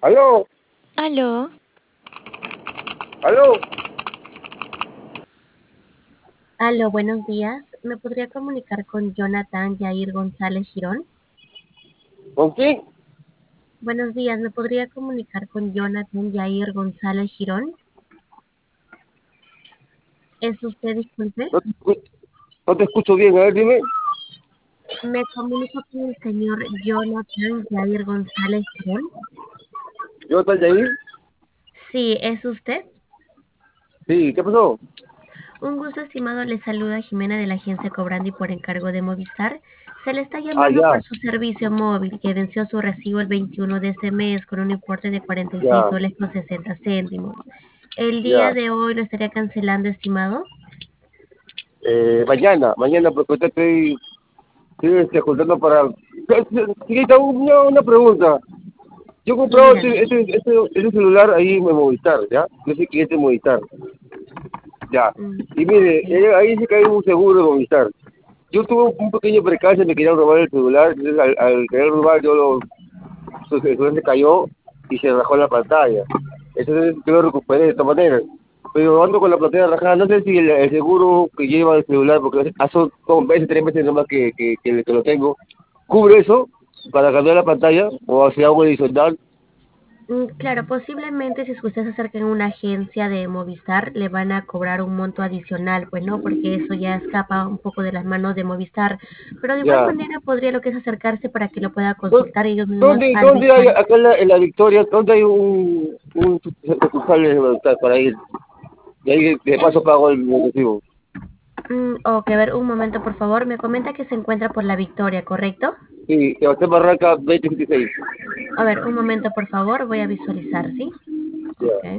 Aló, Aló, aló, Aló, buenos días. ¿Me podría comunicar con Jonathan Yair González Girón? ¿con quién? Buenos días, ¿me podría comunicar con Jonathan Yair González Girón? ¿Es usted, disculpe? No te escucho bien, a ver, dime. Me comunico con el señor Jonathan Yair González Girón. ¿Yo estás ahí? Sí, ¿es usted? Sí, ¿qué pasó? Un gusto, estimado. Le saluda Jimena de la agencia Cobrandi por encargo de Movistar. Se le está Ah, llamando ya, por su servicio móvil que venció su recibo el 21 de este mes con un importe de 46 ya, soles con 60 céntimos. El día ya. de hoy lo estaría cancelando, estimado. Mañana, porque ahorita estoy juntando para... Chiquita, una pregunta. Yo he Sí, comprado dígame. ese celular ahí en Movistar, ¿ya? Yo soy cliente de Movistar, ya. Y mire, Ok. ahí se cae un seguro de Movistar. Yo tuve un pequeño percance, me querían robar el celular, entonces al querer robar su celular se cayó y se rajó la pantalla. Entonces yo lo recuperé de esta manera. Pero ando con la pantalla rajada, no sé si el seguro que lleva el celular, porque hace 2 meses, 3 meses nomás que lo tengo, cubre eso para cambiar la pantalla o si algo adicional. Claro, posiblemente si es que usted se acerca en una agencia de Movistar, le van a cobrar un monto adicional, pues no, porque eso ya escapa un poco de las manos de Movistar. Pero de igual Ya. manera podría lo que es acercarse para que lo pueda consultar y ellos mismos ¿Dónde hay, arbitrar. acá en la Victoria, dónde hay un sucursal de Movistar para ir? Y ahí de paso pago el recibo. Ok, a ver, un momento, por favor. Me comenta que se encuentra por La Victoria, ¿correcto? Sí, Sebastián Barranca 2026. A ver, un momento, por favor. Voy a visualizar, ¿sí? Ya. Ok.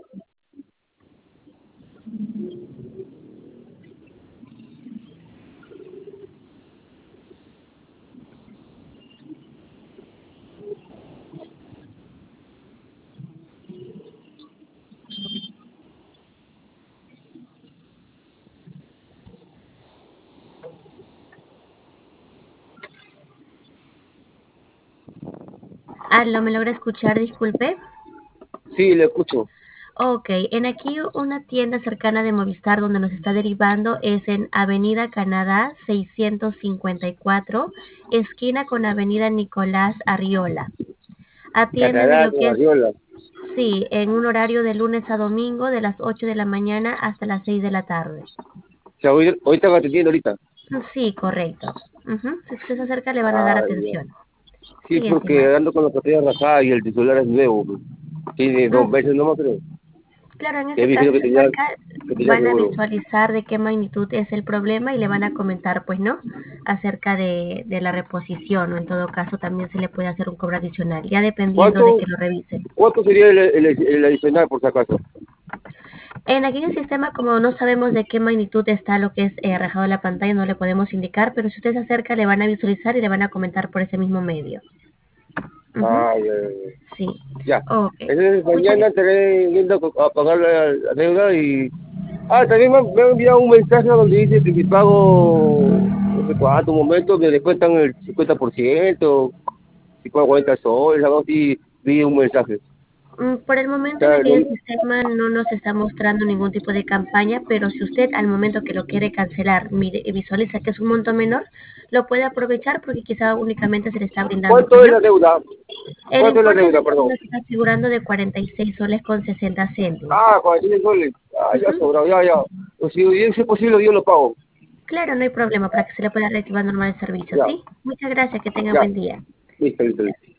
¿Lo me logra escuchar? Disculpe. Sí, le escucho. Ok, en aquí una tienda cercana de Movistar donde nos está derivando es en Avenida Canadá 654, esquina con Avenida Nicolás Arriola. Atienden de Canadá, lo que Nueva es, York. sí, en un horario de lunes a domingo de las 8 de la mañana hasta las 6 de la tarde. O sea, hoy están atendiendo ahorita. Sí, correcto. Si usted se acerca le van a dar Ah, ya. atención. Sí, Sí, estimado. porque ando con la pantalla rajada y el titular es nuevo, pues. Tiene Mm, 2 meses nomás, creo. Claro, en Que ese dijeron caso que se tenía, acerca, que tenía van a seguro. visualizar de qué magnitud es el problema y le van a comentar, pues, ¿no? Acerca de la reposición, o en todo caso también se le puede hacer un cobro adicional, ya dependiendo de ¿Cuánto, que lo revisen. cuánto sería el adicional, por si acaso? En aquí en el sistema, como no sabemos de qué magnitud está lo que es rajado la pantalla, no le podemos indicar, pero si usted se acerca, le van a visualizar y le van a comentar por ese mismo medio. Ujú, Ah, ya, ya, ya. Sí. Ya. Ok. Entonces Muchas mañana estaré yendo a pagar la deuda y... Ah, también me han enviado un mensaje donde dice que si pago, no sé cuánto momento, me descuentan el 50%, 50 soles, algo así, vi un mensaje. Por el O momento en sea, aquí en el sistema no nos está mostrando ningún tipo de campaña, pero si usted al momento que lo quiere cancelar mire y visualiza que es un monto menor, lo puede aprovechar porque quizá únicamente se le está brindando, ¿cuánto pues es no. la deuda? El ¿Cuánto es la importe deuda, de aquí perdón? nos está figurando de 46 soles con 60 céntimos. Ah, 46 soles. Ah, ya Ujú. sobrado, ya, ya. Pues si es posible, yo lo pago. Claro, no hay problema para que se le pueda reactivar normal el servicio, Ya, ¿sí? Muchas gracias, que tenga ya. buen día. Listo, listo, listo.